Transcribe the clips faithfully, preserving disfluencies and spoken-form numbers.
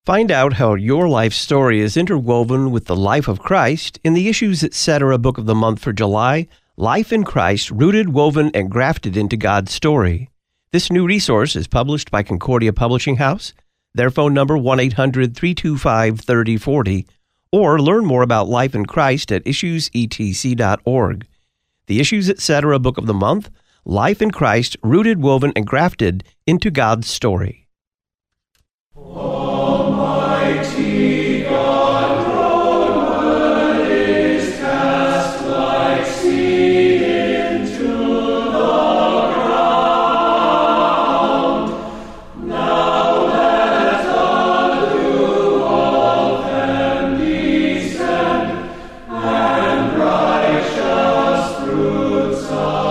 Find out how your life story is interwoven with the life of Christ in the Issues Etc. Book of the Month for July, Life in Christ, Rooted, Woven, and Grafted into God's Story. This new resource is published by Concordia Publishing House. Their phone number one eight hundred, three two five, three oh four oh, or learn more about life in Christ at issues e t c dot org. The Issues Etc. Book of the Month, Life in Christ, Rooted, Woven, and Grafted into God's Story. Almighty God, grown word is cast like seed into the ground. Now let the dew of heaven descend, and righteous fruits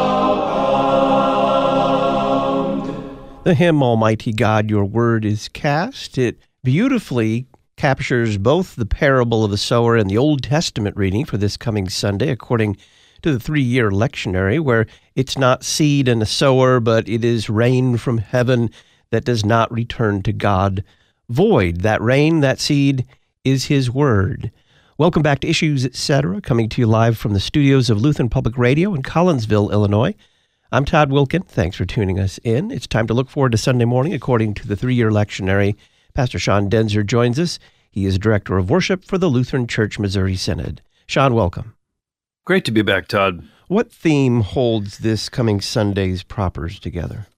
abound. The hymn, Almighty God, Your Word is Cast, it beautifully captures both the parable of the sower and the Old Testament reading for this coming Sunday, according to the three-year lectionary, where it's not seed and a sower, but it is rain from heaven that does not return to God void. That rain, that seed, is His Word. Welcome back to Issues Etc., coming to you live from the studios of Lutheran Public Radio in Collinsville, Illinois. I'm Todd Wilkin. Thanks for tuning us in. It's time to look forward to Sunday morning, according to the three-year lectionary. Pastor Sean Denzer joins us. He is Director of Worship for the Lutheran Church Missouri Synod. Sean, welcome. Great to be back, Todd. What theme holds this coming Sunday's propers together?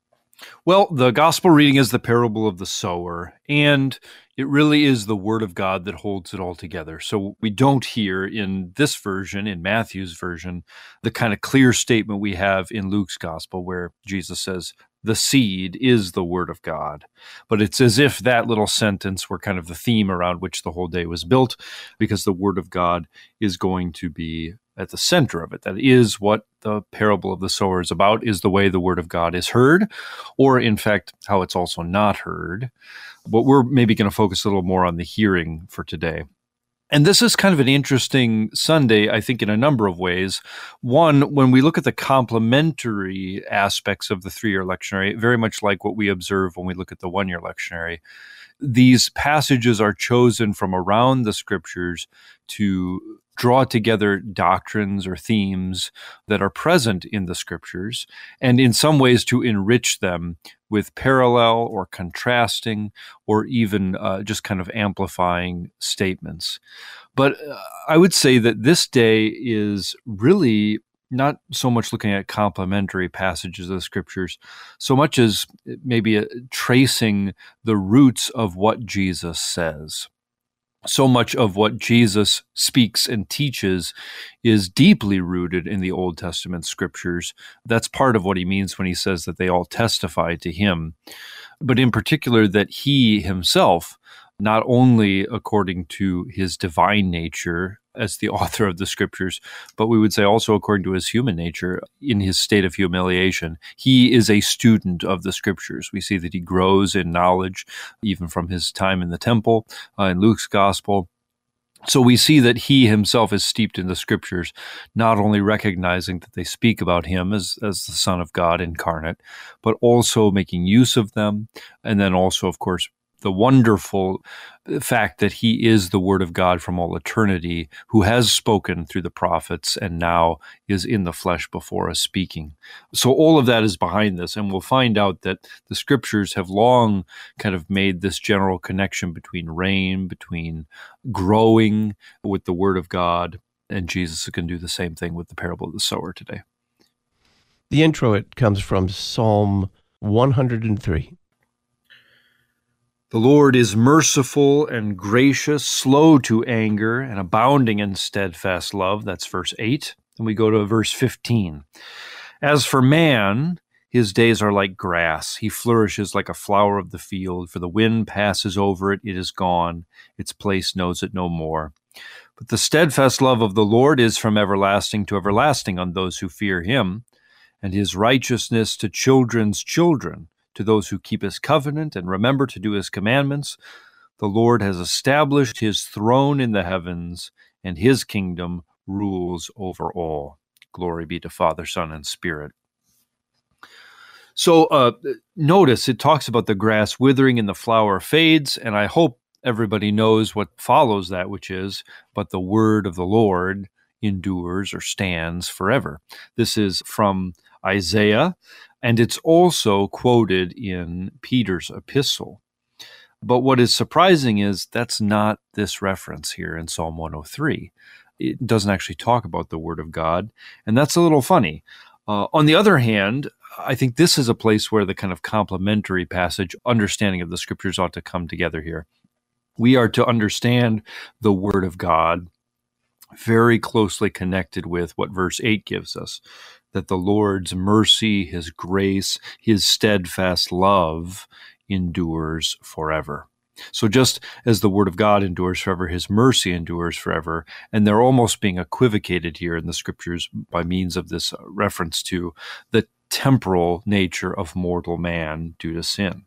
Well, the gospel reading is the parable of the sower, and it really is the Word of God that holds it all together. So we don't hear in this version, in Matthew's version, the kind of clear statement we have in Luke's gospel where Jesus says, the seed is the Word of God. But it's as if that little sentence were kind of the theme around which the whole day was built, because the Word of God is going to be at the center of it. That is what the parable of the sower is about, is the way the Word of God is heard, or in fact, how it's also not heard. But we're maybe going to focus a little more on the hearing for today. And this is kind of an interesting Sunday, I think, in a number of ways. One, when we look at the complementary aspects of the three-year lectionary, very much like what we observe when we look at the one-year lectionary, these passages are chosen from around the Scriptures to draw together doctrines or themes that are present in the Scriptures, and in some ways to enrich them with parallel or contrasting or even uh, just kind of amplifying statements. But uh, I would say that this day is really not so much looking at complementary passages of the Scriptures, so much as maybe uh, tracing the roots of what Jesus says. So much of what Jesus speaks and teaches is deeply rooted in the Old Testament Scriptures. That's part of what he means when he says that they all testify to him. But in particular, that he himself, not only according to his divine nature as the author of the Scriptures, but we would say also according to his human nature, in his state of humiliation, he is a student of the Scriptures. We see that he grows in knowledge, even from his time in the temple, uh, in Luke's Gospel. So we see that he himself is steeped in the Scriptures, not only recognizing that they speak about him as, as the Son of God incarnate, but also making use of them, and then also, of course, the wonderful fact that he is the Word of God from all eternity, who has spoken through the prophets and now is in the flesh before us speaking. So all of that is behind this, and we'll find out that the Scriptures have long kind of made this general connection between rain, between growing with the Word of God, and Jesus can do the same thing with the parable of the sower today. The intro, it comes from Psalm one hundred three. The Lord is merciful and gracious, slow to anger, and abounding in steadfast love. That's verse eight. And we go to verse fifteen. As for man, his days are like grass. He flourishes like a flower of the field. For the wind passes over it, it is gone. Its place knows it no more. But the steadfast love of the Lord is from everlasting to everlasting on those who fear him, and his righteousness to children's children, to those who keep his covenant and remember to do his commandments. The Lord has established his throne in the heavens, and his kingdom rules over all. Glory be to Father, Son, and Spirit. So uh, notice it talks about the grass withering and the flower fades, and I hope everybody knows what follows that, which is, but the word of the Lord endures or stands forever. This is from Isaiah, and it's also quoted in Peter's epistle. But what is surprising is that's not this reference here in Psalm one oh three. It doesn't actually talk about the word of God, and that's a little funny. Uh, on the other hand, I think this is a place where the kind of complementary passage, understanding of the scriptures ought to come together here. We are to understand the word of God very closely connected with what verse eight gives us, that the Lord's mercy, his grace, his steadfast love endures forever. So just as the word of God endures forever, his mercy endures forever, and they're almost being equivocated here in the scriptures by means of this reference to the temporal nature of mortal man due to sin.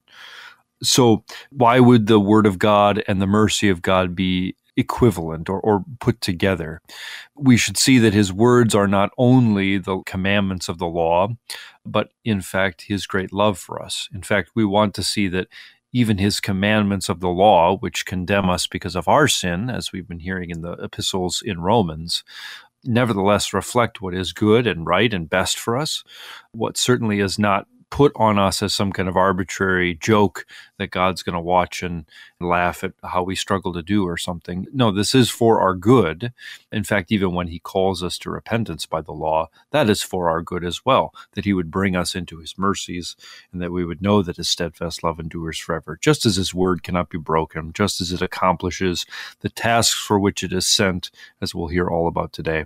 So why would the word of God and the mercy of God be equivalent or, or put together? We should see that his words are not only the commandments of the law, but in fact his great love for us. In fact, we want to see that even his commandments of the law, which condemn us because of our sin, as we've been hearing in the epistles in Romans, nevertheless reflect what is good and right and best for us, what certainly is not put on us as some kind of arbitrary joke that God's going to watch and laugh at how we struggle to do or something. No, this is for our good. In fact, even when he calls us to repentance by the law, that is for our good as well, that he would bring us into his mercies and that we would know that his steadfast love endures forever, just as his word cannot be broken, just as it accomplishes the tasks for which it is sent, as we'll hear all about today.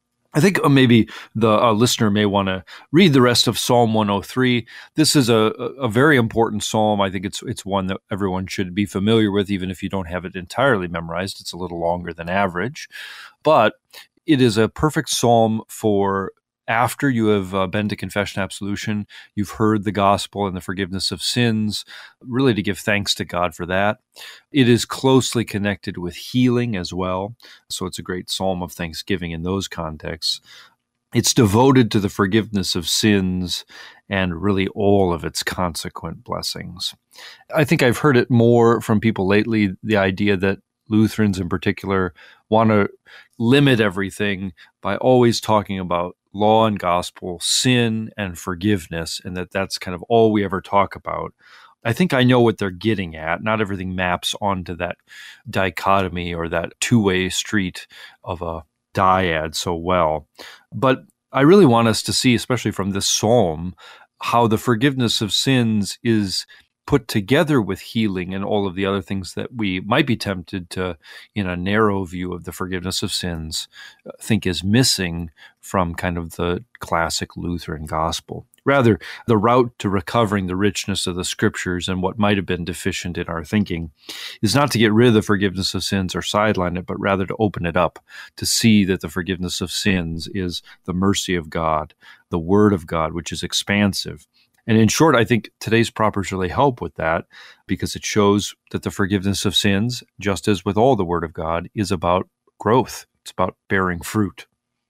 I think maybe the uh, listener may want to read the rest of Psalm one oh three. This is a, a very important psalm. I think it's it's one that everyone should be familiar with, even if you don't have it entirely memorized. It's a little longer than average, but it is a perfect psalm for after you have uh, been to confession absolution, you've heard the gospel and the forgiveness of sins, really to give thanks to God for that. It is closely connected with healing as well, so it's a great psalm of thanksgiving in those contexts. It's devoted to the forgiveness of sins and really all of its consequent blessings. I think I've heard it more from people lately, the idea that Lutherans in particular want to limit everything by always talking about law and gospel, sin and forgiveness, and that that's kind of all we ever talk about. I think I know what they're getting at. Not everything maps onto that dichotomy or that two-way street of a dyad so well. But I really want us to see, especially from this psalm, how the forgiveness of sins is put together with healing and all of the other things that we might be tempted to, in a narrow view of the forgiveness of sins, think is missing from kind of the classic Lutheran gospel. Rather, the route to recovering the richness of the scriptures and what might have been deficient in our thinking is not to get rid of the forgiveness of sins or sideline it, but rather to open it up, to see that the forgiveness of sins is the mercy of God, the word of God, which is expansive. And in short, I think today's propers really help with that because it shows that the forgiveness of sins, just as with all the Word of God, is about growth. It's about bearing fruit.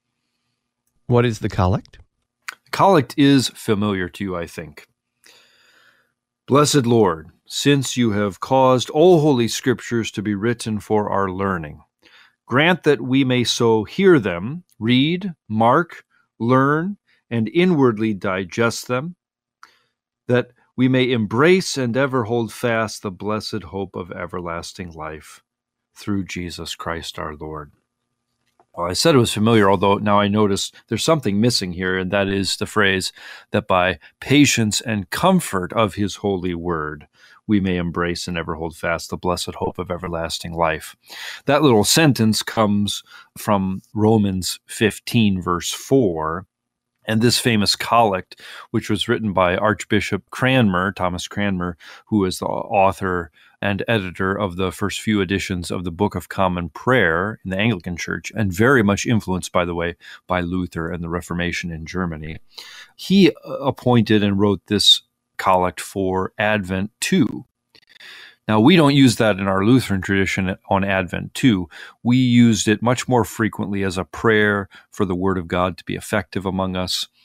What is the collect? The collect is familiar to you, I think. Blessed Lord, since you have caused all holy scriptures to be written for our learning, grant that we may so hear them, read, mark, learn, and inwardly digest them, that we may embrace and ever hold fast the blessed hope of everlasting life through Jesus Christ our Lord. Well, I said it was familiar, although now I notice there's something missing here, and that is the phrase that by patience and comfort of his holy word, we may embrace and ever hold fast the blessed hope of everlasting life. That little sentence comes from Romans fifteen, verse four, and this famous collect, which was written by Archbishop Cranmer, Thomas Cranmer, who is the author and editor of the first few editions of the Book of Common Prayer in the Anglican Church, and very much influenced, by the way, by Luther and the Reformation in Germany. He appointed and wrote this collect for Advent two. Now, we don't use that in our Lutheran tradition on Advent two. We used it much more frequently as a prayer for the Word of God to be effective among us.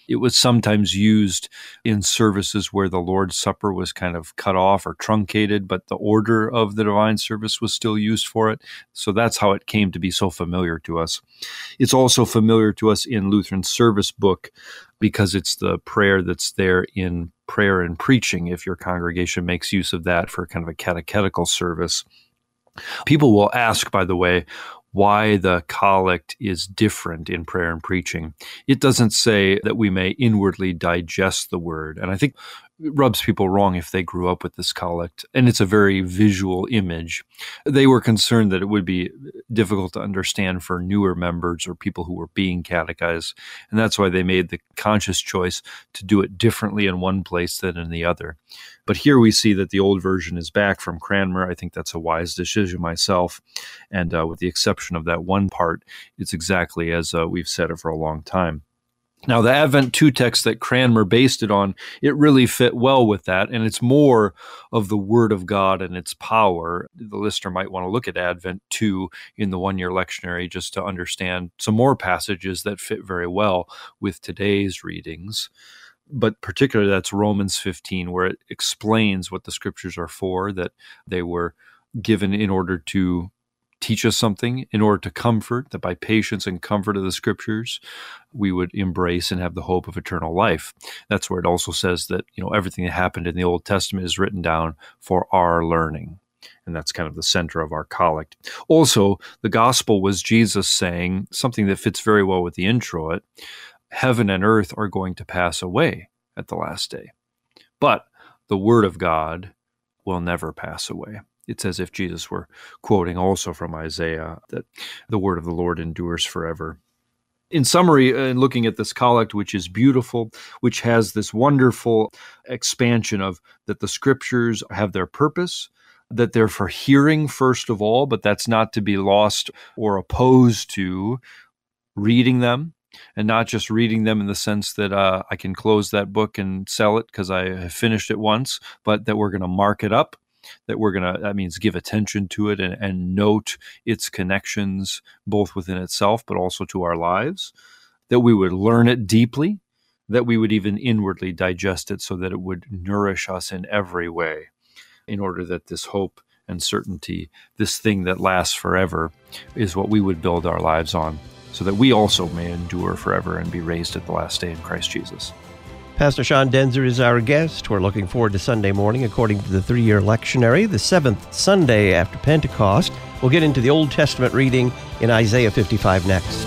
It was sometimes used in services where the Lord's Supper was kind of cut off or truncated, but the order of the divine service was still used for it. So that's how it came to be so familiar to us. It's also familiar to us in Lutheran Service Book because it's the prayer that's there in prayer and preaching, if your congregation makes use of that for kind of a catechetical service. People will ask, by the way, why the collect is different in prayer and preaching. It doesn't say that we may inwardly digest the word. And I think it rubs people wrong if they grew up with this collect. And it's a very visual image. They were concerned that it would be difficult to understand for newer members or people who were being catechized. And that's why they made the conscious choice to do it differently in one place than in the other. But here we see that the old version is back from Cranmer. I think that's a wise decision myself. And uh, with the exception of that one part, it's exactly as uh, we've said it for a long time. Now, the Advent two text that Cranmer based it on, it really fit well with that, and it's more of the Word of God and its power. The listener might want to look at Advent two in the one-year lectionary just to understand some more passages that fit very well with today's readings. But particularly that's Romans fifteen, where it explains what the Scriptures are for, that they were given in order to teach us something, in order to comfort, that by patience and comfort of the Scriptures, we would embrace and have the hope of eternal life. That's where it also says that, you know, everything that happened in the Old Testament is written down for our learning. And that's kind of the center of our collect. Also, the gospel was Jesus saying something that fits very well with the introit: heaven and earth are going to pass away at the last day, but the word of God will never pass away. It's as if Jesus were quoting also from Isaiah that the word of the Lord endures forever. In summary, in looking at this collect, which is beautiful, which has this wonderful expansion of that the Scriptures have their purpose, that they're for hearing first of all, but that's not to be lost or opposed to reading them. And not just reading them in the sense that uh, I can close that book and sell it because I have finished it once, but that we're going to mark it up, that we're going to, that means give attention to it and, and note its connections both within itself, but also to our lives, that we would learn it deeply, that we would even inwardly digest it so that it would nourish us in every way in order that this hope and certainty, this thing that lasts forever, is what we would build our lives on, so that we also may endure forever and be raised at the last day in Christ Jesus. Pastor Sean Daenzer is our guest. We're looking forward to Sunday morning according to the three-year lectionary, the seventh Sunday after Pentecost. We'll get into the Old Testament reading in Isaiah fifty-five next.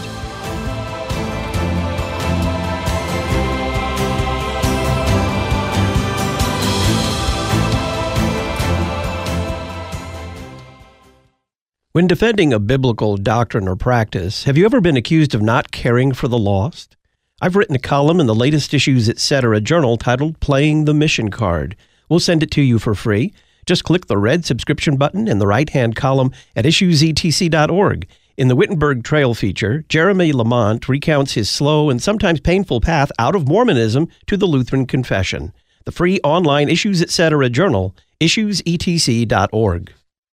When defending a biblical doctrine or practice, have you ever been accused of not caring for the lost? I've written a column in the latest Issues Etc. journal titled Playing the Mission Card. We'll send it to you for free. Just click the red subscription button in the right-hand column at issues e t c dot org. In the Wittenberg Trail feature, Jeremy Lamont recounts his slow and sometimes painful path out of Mormonism to the Lutheran Confession. The free online Issues Etc. journal, issues e t c dot org.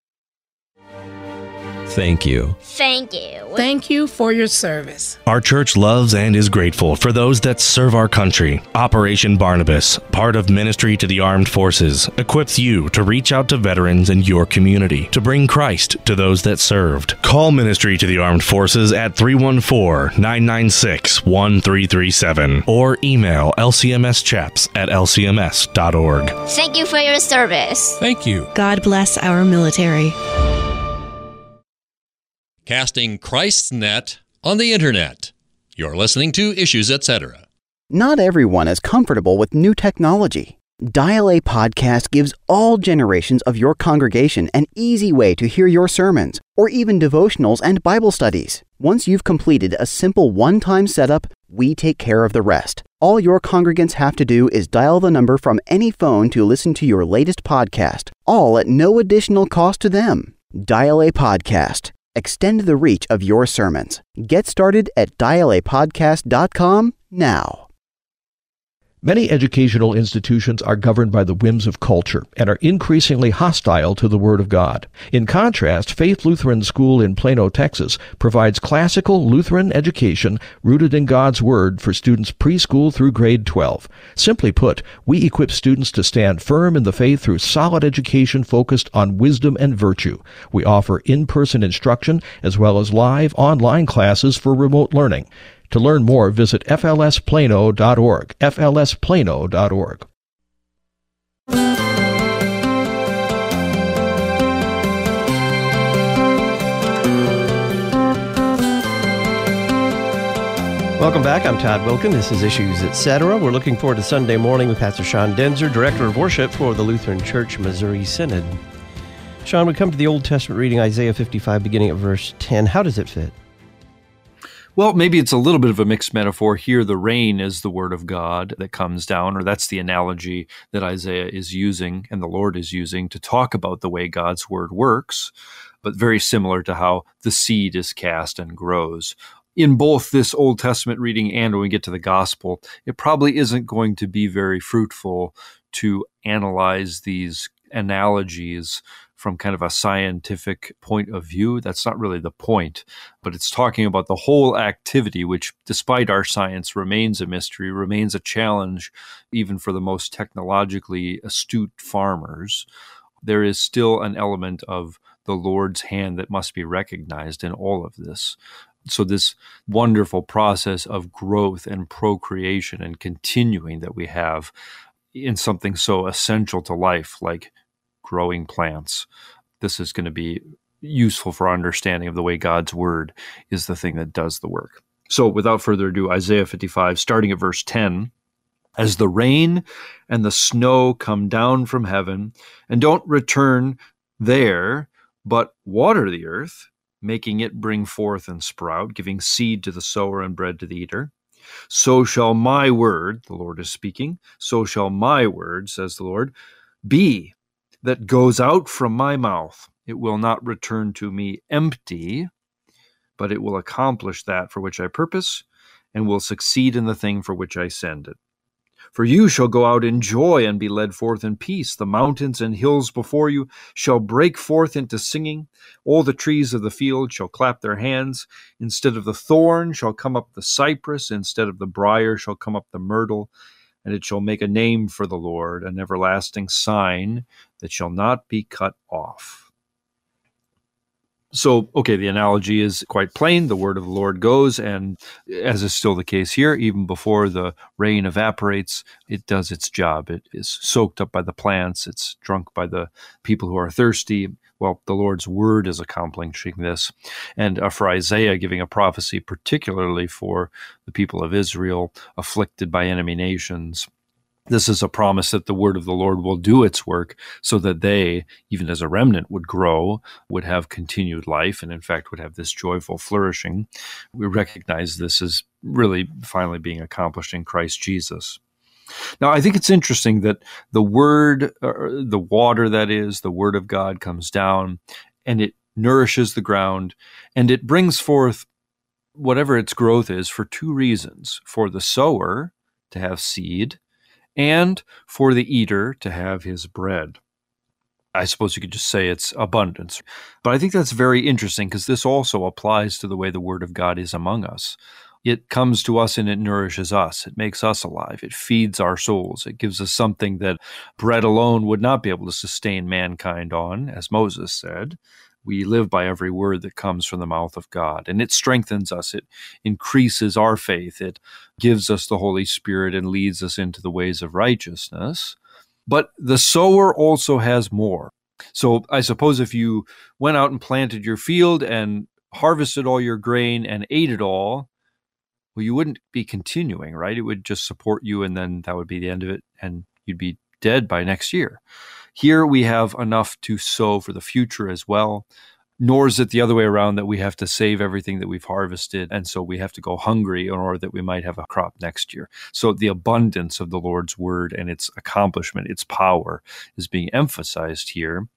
Thank you. Thank you. Thank you for your service. Our church loves and is grateful for those that serve our country. Operation Barnabas, part of Ministry to the Armed Forces, equips you to reach out to veterans in your community to bring Christ to those that served. Call Ministry to the Armed Forces at three one four, nine nine six, one three three seven or email l c m s chaps at l c m s dot org. Thank you for your service. Thank you. God bless our military. Casting Christ's net on the internet. You're listening to Issues Etc. Not everyone is comfortable with new technology. Dial A Podcast gives all generations of your congregation an easy way to hear your sermons, or even devotionals and Bible studies. Once you've completed a simple one-time setup, we take care of the rest. All your congregants have to do is dial the number from any phone to listen to your latest podcast, all at no additional cost to them. Dial A Podcast. Extend the reach of your sermons. Get started at dial a podcast dot com now. Many educational institutions are governed by the whims of culture and are increasingly hostile to the Word of God. In contrast, Faith Lutheran School in Plano, Texas, provides classical Lutheran education rooted in God's Word for students preschool through grade twelve. Simply put, we equip students to stand firm in the faith through solid education focused on wisdom and virtue. We offer in-person instruction as well as live online classes for remote learning. To learn more, visit f l s plano dot org, f l s plano dot org. Welcome back. I'm Todd Wilkin. This is Issues, et cetera. We're looking forward to Sunday morning with Pastor Sean Denzer, Director of Worship for the Lutheran Church Missouri Synod. Sean, we come to the Old Testament reading, Isaiah fifty-five, beginning at verse ten. How does it fit? Well, maybe it's a little bit of a mixed metaphor here. The rain is the word of God that comes down, or that's the analogy that Isaiah is using and the Lord is using to talk about the way God's word works, but very similar to how the seed is cast and grows. In both this Old Testament reading and when we get to the gospel, it probably isn't going to be very fruitful to analyze these analogies from kind of a scientific point of view. That's not really the point, but it's talking about the whole activity, which despite our science remains a mystery, remains a challenge even for the most technologically astute farmers. There is still an element of the Lord's hand that must be recognized in all of this. So this wonderful process of growth and procreation and continuing that we have in something so essential to life like growing plants, this is going to be useful for our understanding of the way God's word is the thing that does the work. So without further ado, Isaiah fifty-five, starting at verse ten, as the rain and the snow come down from heaven and don't return there, but water the earth, making it bring forth and sprout, giving seed to the sower and bread to the eater, so shall my word, the Lord is speaking, so shall my word, says the Lord, be that goes out from my mouth. It will not return to me empty, but it will accomplish that for which I purpose, and will succeed in the thing for which I send it. For you shall go out in joy and be led forth in peace. The mountains and hills before you shall break forth into singing. All the trees of the field shall clap their hands. Instead of the thorn shall come up the cypress. Instead of the briar shall come up the myrtle. And it shall make a name for the Lord, an everlasting sign that shall not be cut off. So, okay, the analogy is quite plain. The word of the Lord goes, and as is still the case here, even before the rain evaporates, it does its job. It is soaked up by the plants. It's drunk by the people who are thirsty. Well, the Lord's word is accomplishing this. And uh, for Isaiah, giving a prophecy particularly for the people of Israel afflicted by enemy nations, this is a promise that the word of the Lord will do its work so that they, even as a remnant, would grow, would have continued life, and in fact would have this joyful flourishing. We recognize this as really finally being accomplished in Christ Jesus. Now, I think it's interesting that the word, or the water that is, the word of God comes down and it nourishes the ground and it brings forth whatever its growth is for two reasons: for the sower to have seed and for the eater to have his bread. I suppose you could just say it's abundance. But I think that's very interesting because this also applies to the way the word of God is among us. It comes to us and it nourishes us. It makes us alive. It feeds our souls. It gives us something that bread alone would not be able to sustain mankind on, as Moses said. We live by every word that comes from the mouth of God, and it strengthens us. It increases our faith. It gives us the Holy Spirit and leads us into the ways of righteousness. But the sower also has more. So I suppose if you went out and planted your field and harvested all your grain and ate it all, well, you wouldn't be continuing, right? It would just support you, and then that would be the end of it, and you'd be dead by next year. Here we have enough to sow for the future as well, nor is it the other way around that we have to save everything that we've harvested, and so we have to go hungry in order that we might have a crop next year. So the abundance of the Lord's word and its accomplishment, its power, is being emphasized here.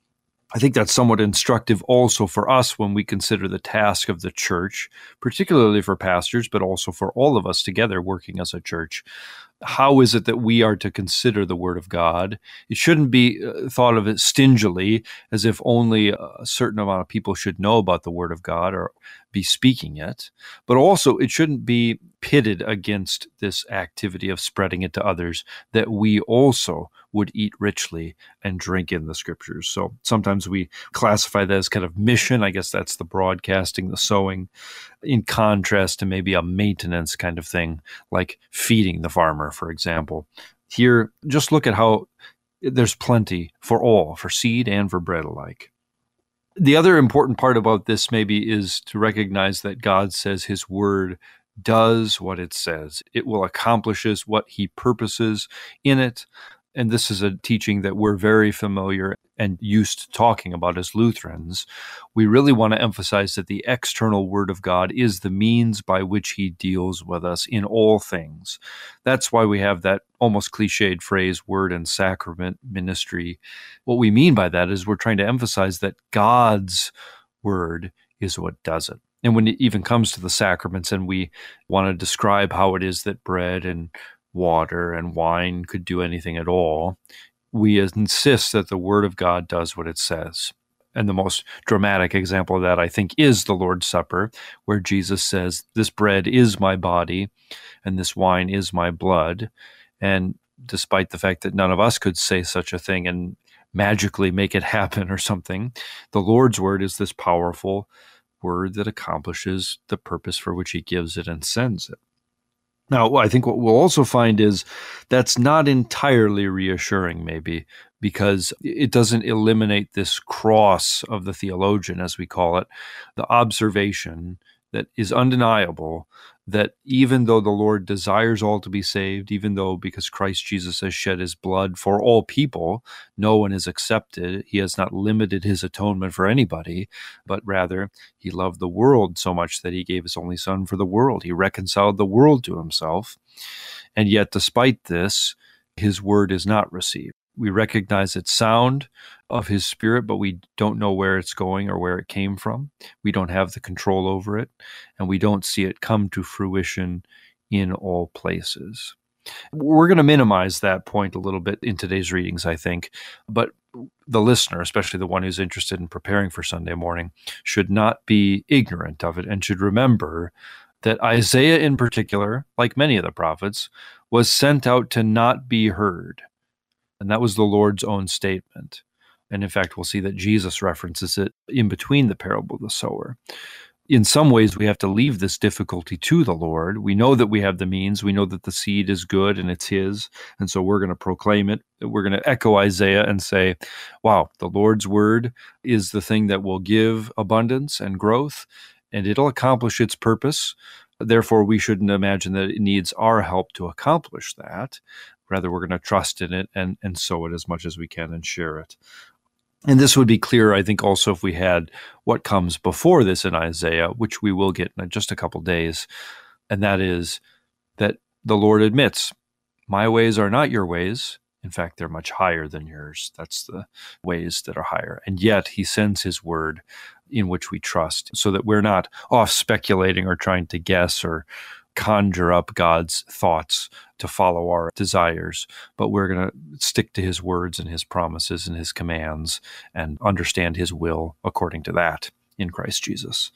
I think that's somewhat instructive also for us when we consider the task of the church, particularly for pastors, but also for all of us together working as a church. How is it that we are to consider the Word of God? It shouldn't be thought of it stingily, as if only a certain amount of people should know about the Word of God or be speaking it. But also, it shouldn't be pitted against this activity of spreading it to others, that we also would eat richly and drink in the Scriptures. So sometimes we classify that as kind of mission. I guess that's the broadcasting, the sowing, in contrast to maybe a maintenance kind of thing, like feeding the farmer, for example. Here, just look at how there's plenty for all, for seed and for bread alike. The other important part about this maybe is to recognize that God says His Word does what it says. It will accomplishes what He purposes in it. And this is a teaching that we're very familiar and used to talking about as Lutherans. We really want to emphasize that the external Word of God is the means by which He deals with us in all things. That's why we have that almost cliched phrase, word and sacrament ministry. What we mean by that is we're trying to emphasize that God's Word is what does it. And when it even comes to the sacraments and we want to describe how it is that bread and water and wine could do anything at all, we insist that the Word of God does what it says. And the most dramatic example of that, I think, is the Lord's Supper, where Jesus says, "This bread is my body, and this wine is my blood." And despite the fact that none of us could say such a thing and magically make it happen or something, the Lord's Word is this powerful Word that accomplishes the purpose for which He gives it and sends it. Now, I think what we'll also find is that's not entirely reassuring, maybe, because it doesn't eliminate this cross of the theologian, as we call it, the observation that is undeniable, that even though the Lord desires all to be saved, even though because Christ Jesus has shed His blood for all people, no one is accepted, He has not limited His atonement for anybody, but rather He loved the world so much that He gave His only Son for the world. He reconciled the world to Himself. And yet, despite this, His Word is not received. We recognize its sound of His Spirit, but we don't know where it's going or where it came from. We don't have the control over it, and we don't see it come to fruition in all places. We're going to minimize that point a little bit in today's readings, I think, but the listener, especially the one who's interested in preparing for Sunday morning, should not be ignorant of it and should remember that Isaiah in particular, like many of the prophets, was sent out to not be heard. And that was the Lord's own statement. And in fact, we'll see that Jesus references it in between the parable of the sower. In some ways, we have to leave this difficulty to the Lord. We know that we have the means. We know that the seed is good and it's His. And so we're going to proclaim it. We're going to echo Isaiah and say, wow, the Lord's Word is the thing that will give abundance and growth, and it'll accomplish its purpose. Therefore, we shouldn't imagine that it needs our help to accomplish that. Rather, we're going to trust in it and, and sow it as much as we can and share it. And this would be clear, I think, also if we had what comes before this in Isaiah, which we will get in just a couple days, and that is that the Lord admits, my ways are not your ways. In fact, they're much higher than yours. That's the ways that are higher. And yet He sends His Word in which we trust so that we're not off speculating or trying to guess or conjure up God's thoughts to follow our desires, but we're going to stick to His words and His promises and His commands and understand His will according to that in Christ Jesus.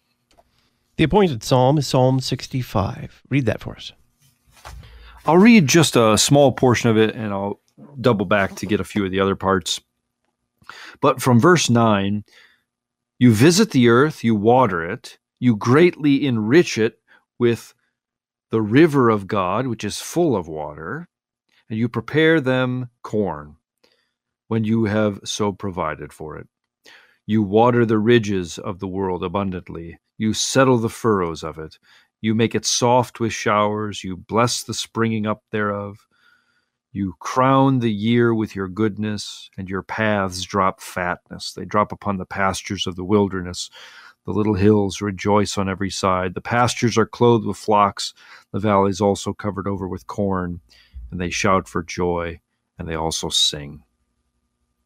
The appointed psalm is Psalm sixty-five. Read that for us. I'll read just a small portion of it, and I'll double back to get a few of the other parts. But from verse nine, you visit the earth, you water it, you greatly enrich it with the river of God, which is full of water, and you prepare them corn when you have so provided for it. You water the ridges of the world abundantly. You settle the furrows of it. You make it soft with showers. You bless the springing up thereof. You crown the year with your goodness, and your paths drop fatness. They drop upon the pastures of the wilderness. The little hills rejoice on every side. The pastures are clothed with flocks. The valleys also covered over with corn. And they shout for joy, and they also sing.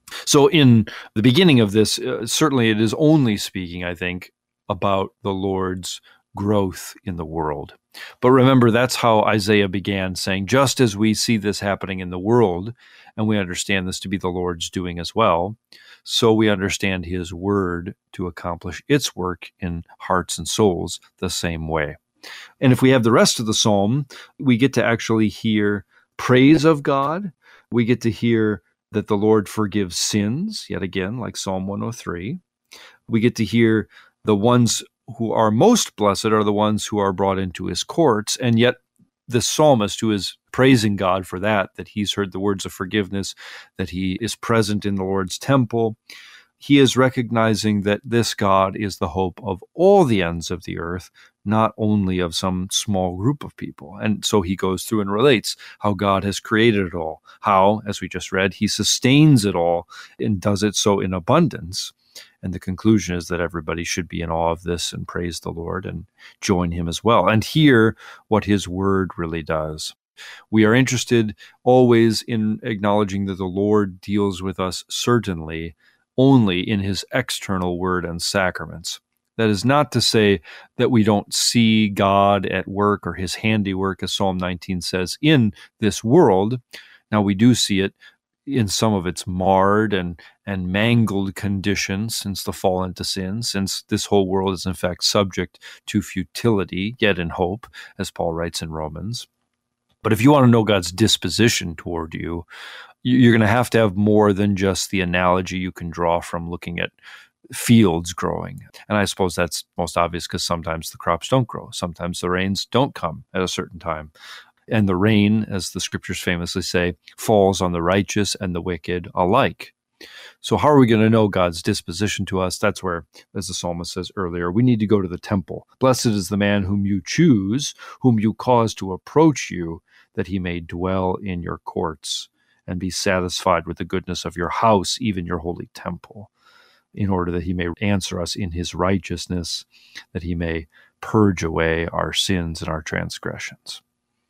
So in the beginning of this, uh, certainly it is only speaking, I think, about the Lord's growth in the world. But remember, that's how Isaiah began, saying, just as we see this happening in the world, and we understand this to be the Lord's doing as well, so we understand his word to accomplish its work in hearts and souls the same way. And if we have the rest of the psalm, we get to actually hear praise of God. We get to hear that the Lord forgives sins, yet again, like Psalm one oh three. We get to hear the ones who are most blessed are the ones who are brought into his courts, and yet the psalmist who is praising God for that, that he's heard the words of forgiveness, that he is present in the Lord's temple, he is recognizing that this God is the hope of all the ends of the earth, not only of some small group of people. And so he goes through and relates how God has created it all, how, as we just read, he sustains it all and does it so in abundance. And the conclusion is that everybody should be in awe of this and praise the Lord and join him as well and hear what his word really does. We are interested always in acknowledging that the Lord deals with us certainly only in his external word and sacraments. That is not to say that we don't see God at work or his handiwork, as Psalm nineteen says, in this world. Now, we do see it in some of its marred and, and mangled condition since the fall into sin, since this whole world is in fact subject to futility, yet in hope, as Paul writes in Romans. But if you want to know God's disposition toward you, you're going to have to have more than just the analogy you can draw from looking at fields growing. And I suppose that's most obvious because sometimes the crops don't grow. Sometimes the rains don't come at a certain time. And the rain, as the scriptures famously say, falls on the righteous and the wicked alike. So how are we going to know God's disposition to us? That's where, as the psalmist says earlier, we need to go to the temple. Blessed is the man whom you choose, whom you cause to approach you, that he may dwell in your courts and be satisfied with the goodness of your house, even your holy temple, in order that he may answer us in his righteousness, that he may purge away our sins and our transgressions.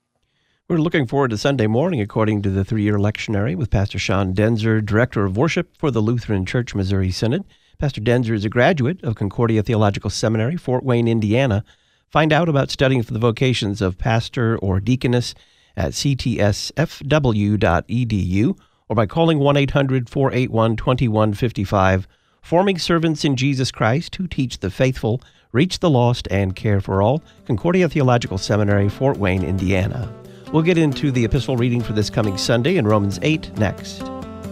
We're looking forward to Sunday morning, according to the three-year lectionary, with Pastor Sean Denzer, Director of Worship for the Lutheran Church Missouri Synod. Pastor Denzer is a graduate of Concordia Theological Seminary, Fort Wayne, Indiana. Find out about studying for the vocations of pastor or deaconess at c t s f w dot e d u or by calling one eight hundred, four eight one, two one five five. Forming servants in Jesus Christ who teach the faithful, reach the lost, and care for all. Concordia Theological Seminary, Fort Wayne, Indiana. We'll get into the epistle reading for this coming Sunday in Romans eight next.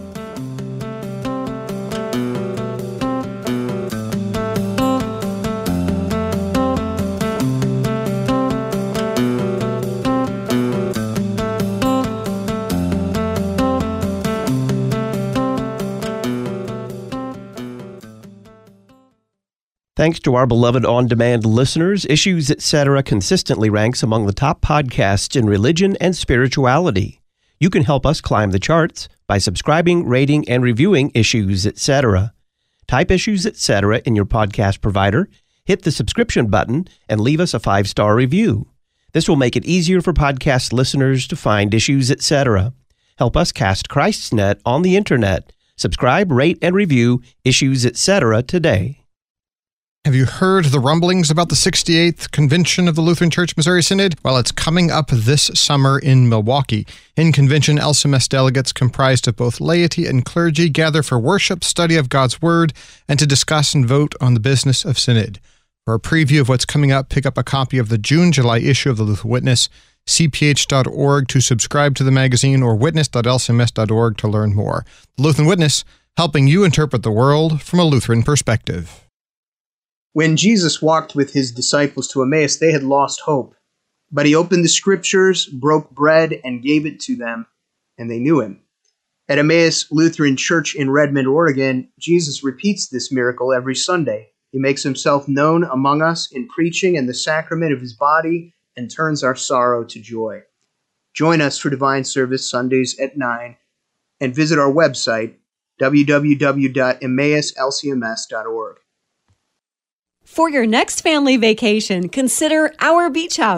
Thanks to our beloved on-demand listeners, Issues Etc. consistently ranks among the top podcasts in religion and spirituality. You can help us climb the charts by subscribing, rating, and reviewing Issues Etc. Type Issues Etc. in your podcast provider, hit the subscription button, and leave us a five-star review. This will make it easier for podcast listeners to find Issues Etc. Help us cast Christ's net on the internet. Subscribe, rate, and review Issues Etc. today. Have you heard the rumblings about the sixty-eighth Convention of the Lutheran Church Missouri Synod? Well, it's coming up this summer in Milwaukee. In convention, L C M S delegates comprised of both laity and clergy gather for worship, study of God's Word, and to discuss and vote on the business of Synod. For a preview of what's coming up, pick up a copy of the June-July issue of the Lutheran Witness, c p h dot org to subscribe to the magazine, or witness dot l c m s dot org to learn more. The Lutheran Witness, helping you interpret the world from a Lutheran perspective. When Jesus walked with his disciples to Emmaus, they had lost hope. But he opened the scriptures, broke bread, and gave it to them, and they knew him. At Emmaus Lutheran Church in Redmond, Oregon, Jesus repeats this miracle every Sunday. He makes himself known among us in preaching and the sacrament of his body and turns our sorrow to joy. Join us for divine service Sundays at nine and visit our website, w w w dot emmaus l c m s dot org. For your next family vacation, consider Our Beach House.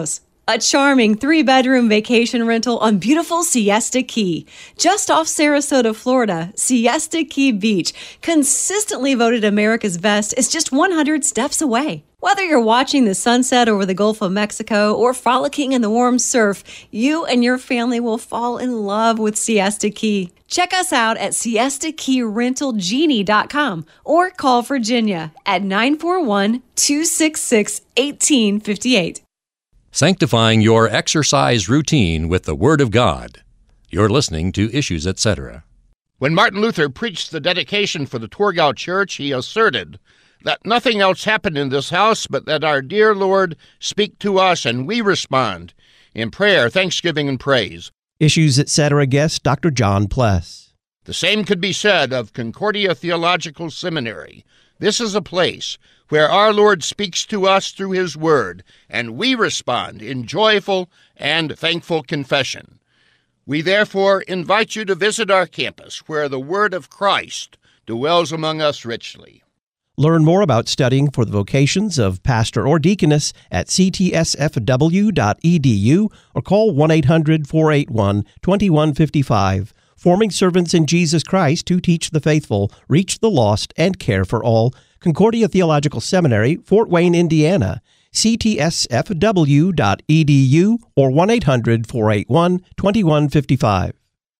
a charming three-bedroom vacation rental on beautiful Siesta Key. Just off Sarasota, Florida, Siesta Key Beach, consistently voted America's best, is just one hundred steps away. Whether you're watching the sunset over the Gulf of Mexico or frolicking in the warm surf, you and your family will fall in love with Siesta Key. Check us out at siesta key rental genie dot com or call Virginia at nine four one, two six six, one eight five eight. Sanctifying your exercise routine with the Word of God. You're listening to Issues, et cetera. When Martin Luther preached the dedication for the Torgau Church, he asserted that nothing else happened in this house but that our dear Lord speak to us and we respond in prayer, thanksgiving, and praise. Issues, et cetera guest Doctor John Pless. The same could be said of Concordia Theological Seminary. This is a place where our Lord speaks to us through His Word, and we respond in joyful and thankful confession. We therefore invite you to visit our campus, where the Word of Christ dwells among us richly. Learn more about studying for the vocations of pastor or deaconess at c t s f w dot e d u or call one eight hundred, four eight one, two one five five. Forming servants in Jesus Christ who teach the faithful, reach the lost, and care for all. Concordia Theological Seminary, Fort Wayne, Indiana. c t s f w dot e d u or one eight hundred, four eight one, two one five five.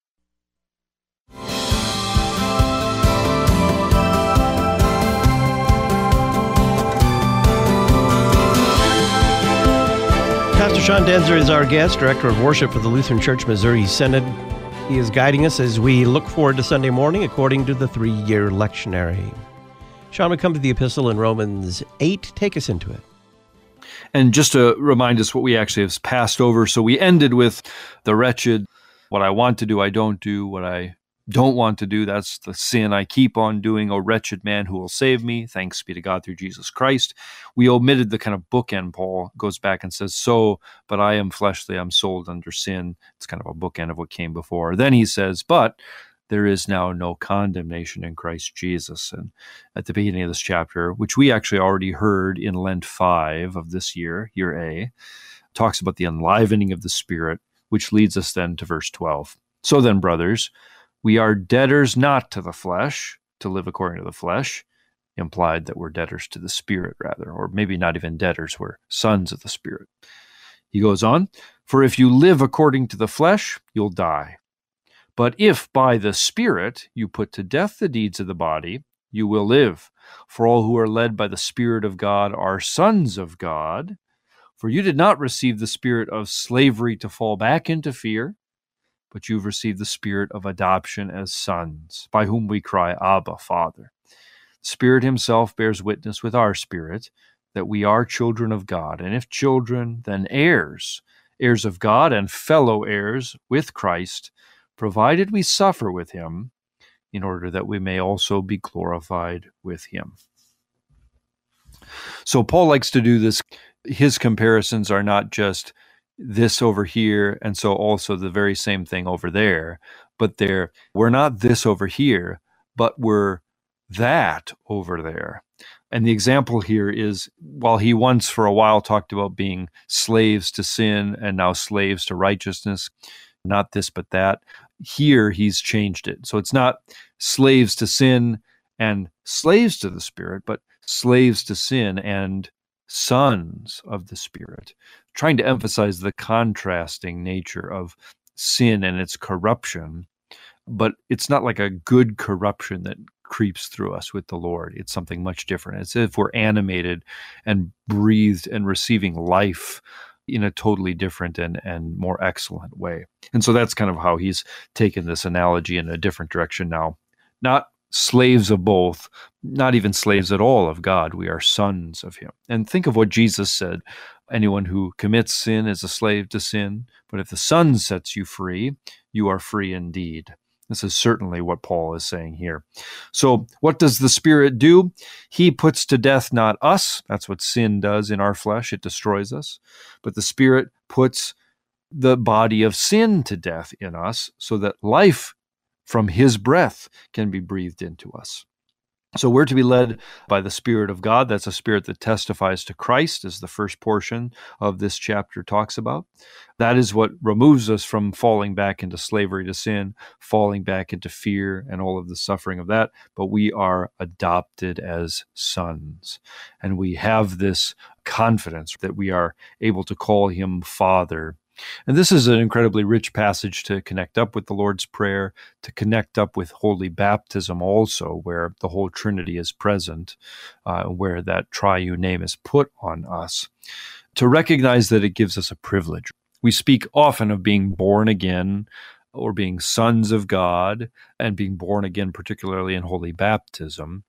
Pastor Sean Denzer is our guest, Director of Worship for the Lutheran Church Missouri Synod. He is guiding us as we look forward to Sunday morning according to the three-year lectionary. Sean, we come to the epistle in Romans eight. Take us into it. And just to remind us what we actually have passed over, so we ended with the wretched, what I want to do, I don't do, what I don't want to do, that's the sin I keep on doing, O wretched man, who will save me? Thanks be to God through Jesus Christ. We omitted the kind of bookend. Paul goes back and says, so, but I am fleshly, I'm sold under sin. It's kind of a bookend of what came before. Then he says, but there is now no condemnation in Christ Jesus. And at the beginning of this chapter, which we actually already heard in Lent five of this year, year A, talks about the enlivening of the Spirit, which leads us then to verse twelve. So then, brothers, we are debtors not to the flesh, to live according to the flesh, implied that we're debtors to the Spirit, rather, or maybe not even debtors, we're sons of the Spirit. He goes on, for if you live according to the flesh, you'll die. But if by the Spirit you put to death the deeds of the body, you will live. For all who are led by the Spirit of God are sons of God. For you did not receive the spirit of slavery to fall back into fear, but you've received the Spirit of adoption as sons, by whom we cry, Abba, Father. The Spirit Himself bears witness with our spirit that we are children of God, and if children, then heirs, heirs of God and fellow heirs with Christ, provided we suffer with Him, in order that we may also be glorified with Him. So Paul likes to do this. His comparisons are not just this over here, and so also the very same thing over there, but they're, we're not this over here, but we're that over there. And the example here is, while he once for a while talked about being slaves to sin and now slaves to righteousness, not this but that, here he's changed it. So it's not slaves to sin and slaves to the Spirit, but slaves to sin and sons of the Spirit, trying to emphasize the contrasting nature of sin and its corruption. But it's not like a good corruption that creeps through us with the Lord. It's something much different. It's as if we're animated and breathed and receiving life in a totally different and, and more excellent way. And so that's kind of how he's taken this analogy in a different direction now. Not slaves of both, not even slaves at all of God. We are sons of Him. And think of what Jesus said. Anyone who commits sin is a slave to sin, but if the Son sets you free, you are free indeed. This is certainly what Paul is saying here. So what does the Spirit do? He puts to death not us. That's what sin does in our flesh. It destroys us. But the Spirit puts the body of sin to death in us so that life from His breath can be breathed into us. So we're to be led by the Spirit of God. That's a spirit that testifies to Christ, as the first portion of this chapter talks about. That is what removes us from falling back into slavery to sin, falling back into fear and all of the suffering of that. But we are adopted as sons. And we have this confidence that we are able to call him Father. And this is an incredibly rich passage to connect up with the Lord's Prayer, to connect up with Holy Baptism also, where the whole Trinity is present, uh, where that triune name is put on us, to recognize that it gives us a privilege. We speak often of being born again or being sons of God, and being born again, particularly in Holy Baptism.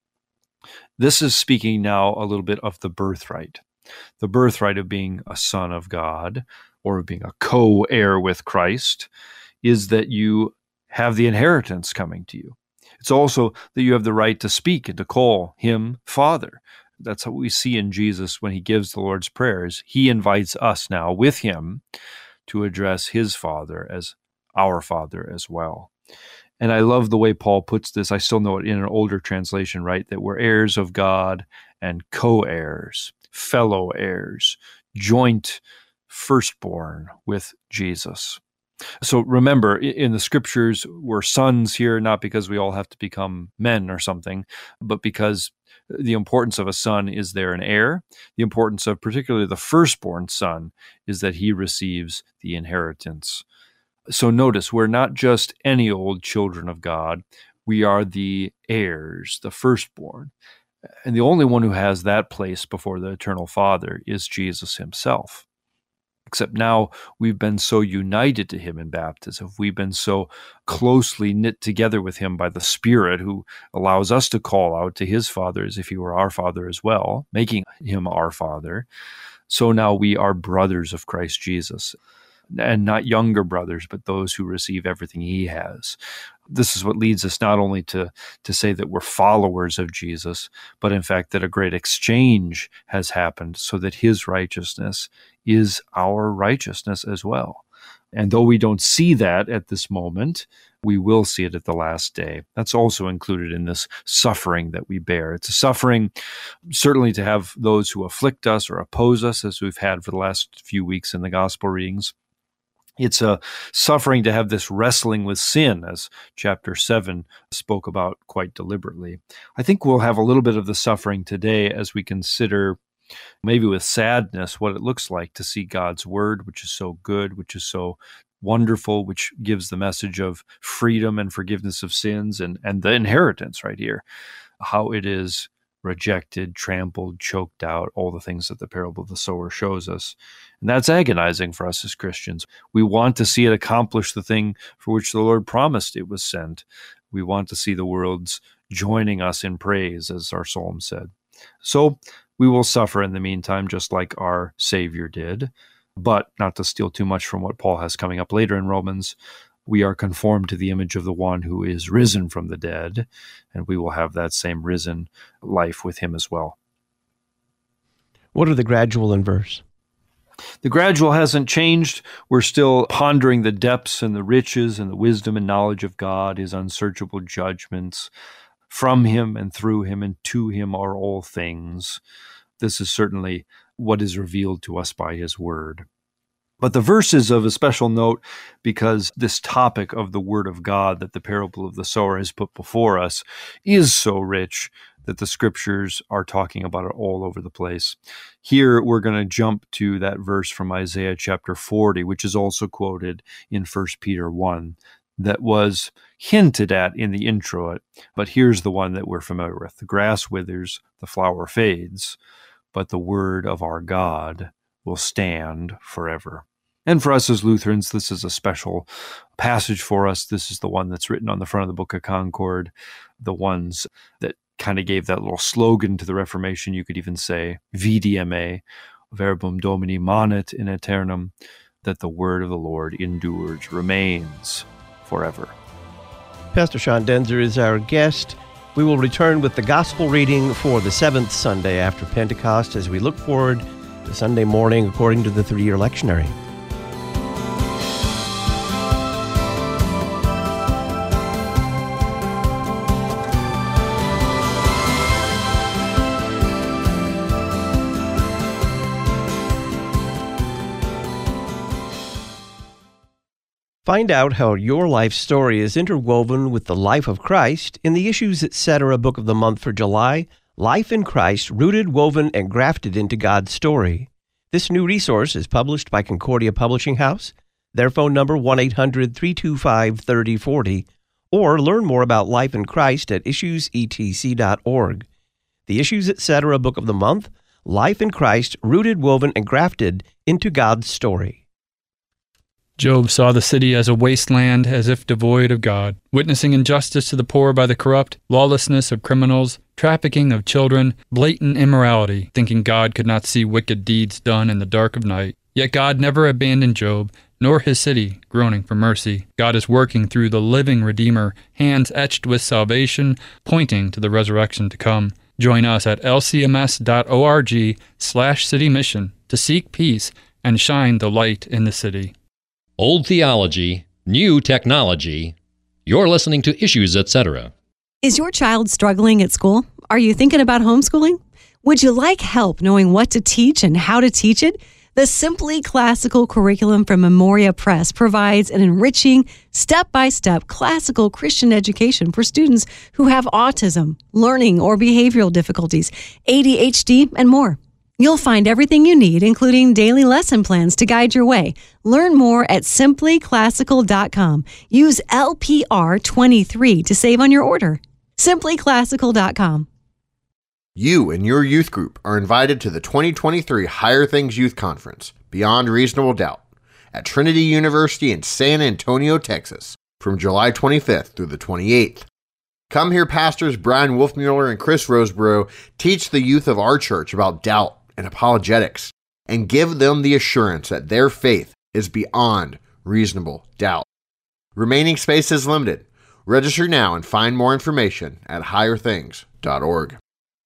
This is speaking now a little bit of the birthright, the birthright of being a son of God, or being a co-heir with Christ, is that you have the inheritance coming to you. It's also that you have the right to speak and to call him Father. That's what we see in Jesus when he gives the Lord's prayers. He invites us now with him to address his Father as our Father as well. And I love the way Paul puts this. I still know it in an older translation, right? That we're heirs of God and co-heirs, fellow heirs, joint firstborn with Jesus. So remember, in the scriptures, we're sons here, not because we all have to become men or something, but because the importance of a son is there an heir. The importance of particularly the firstborn son is that he receives the inheritance. So notice, we're not just any old children of God. We are the heirs, the firstborn. And the only one who has that place before the eternal Father is Jesus himself. Except now we've been so united to him in baptism. We've been so closely knit together with him by the Spirit, who allows us to call out to his Father as if he were our Father as well, making him our Father. So now we are brothers of Christ Jesus, and not younger brothers, but those who receive everything he has. This is what leads us not only to, to say that we're followers of Jesus, but in fact that a great exchange has happened so that his righteousness is our righteousness as well. And though we don't see that at this moment, we will see it at the last day. That's also included in this suffering that we bear. It's a suffering certainly to have those who afflict us or oppose us, as we've had for the last few weeks in the gospel readings. It's a suffering to have this wrestling with sin, as chapter seven spoke about quite deliberately. I think we'll have a little bit of the suffering today as we consider, maybe with sadness, what it looks like to see God's word, which is so good, which is so wonderful, which gives the message of freedom and forgiveness of sins and, and the inheritance right here, how it is rejected, trampled, choked out, all the things that the parable of the sower shows us. And that's agonizing for us as Christians. We want to see it accomplish the thing for which the Lord promised it was sent. We want to see the worlds joining us in praise, as our psalm said. So we will suffer in the meantime, just like our Savior did. But not to steal too much from what Paul has coming up later in Romans, we are conformed to the image of the one who is risen from the dead, and we will have that same risen life with him as well. What are the gradual and verse? The gradual hasn't changed. We're still pondering the depths and the riches and the wisdom and knowledge of God, his unsearchable judgments. From him and through him and to him are all things. This is certainly what is revealed to us by his word. But the verse is of a special note because this topic of the word of God that the parable of the sower has put before us is so rich that the scriptures are talking about it all over the place. Here we're going to jump to that verse from Isaiah chapter forty, which is also quoted in First Peter one, that was hinted at in the intro, but here's the one that we're familiar with. The grass withers, the flower fades, but the word of our God will stand forever. And for us as Lutherans, this is a special passage for us. This is the one that's written on the front of the Book of Concord, the ones that kind of gave that little slogan to the Reformation, you could even say, V D M A, Verbum Domini manet in aeternum, that the word of the Lord endures, remains forever. Pastor Sean Daenzer is our guest. We will return with the gospel reading for the seventh Sunday after Pentecost as we look forward to Sunday morning according to the three-year lectionary. Find out how your life story is interwoven with the life of Christ in the Issues Etc. Book of the Month for July, Life in Christ, Rooted, Woven, and Grafted into God's Story. This new resource is published by Concordia Publishing House. Their phone number one eight hundred, three two five, three oh four oh, or learn more about life in Christ at issues e t c dot org. The Issues Etc. Book of the Month, Life in Christ, Rooted, Woven, and Grafted into God's Story. Job saw the city as a wasteland, as if devoid of God, witnessing injustice to the poor by the corrupt, lawlessness of criminals, trafficking of children, blatant immorality, thinking God could not see wicked deeds done in the dark of night. Yet God never abandoned Job, nor his city, groaning for mercy. God is working through the living Redeemer, hands etched with salvation, pointing to the resurrection to come. Join us at l c m s dot org slash city mission to seek peace and shine the light in the city. Old theology, new technology. You're listening to Issues Etc. Is your child struggling at school? Are you thinking about homeschooling? Would you like help knowing what to teach and how to teach it? The Simply Classical curriculum from Memoria Press provides an enriching, step-by-step classical Christian education for students who have autism, learning or behavioral difficulties, A D H D, and more. You'll find everything you need, including daily lesson plans to guide your way. Learn more at simply classical dot com. Use L P R twenty-three to save on your order. simply classical dot com. You and your youth group are invited to the twenty twenty-three Higher Things Youth Conference, Beyond Reasonable Doubt, at Trinity University in San Antonio, Texas, from July twenty-fifth through the twenty-eighth. Come hear pastors Brian Wolfmueller and Chris Roseborough teach the youth of our church about doubt and apologetics, and give them the assurance that their faith is beyond reasonable doubt. Remaining space is limited. Register now and find more information at higher things dot org.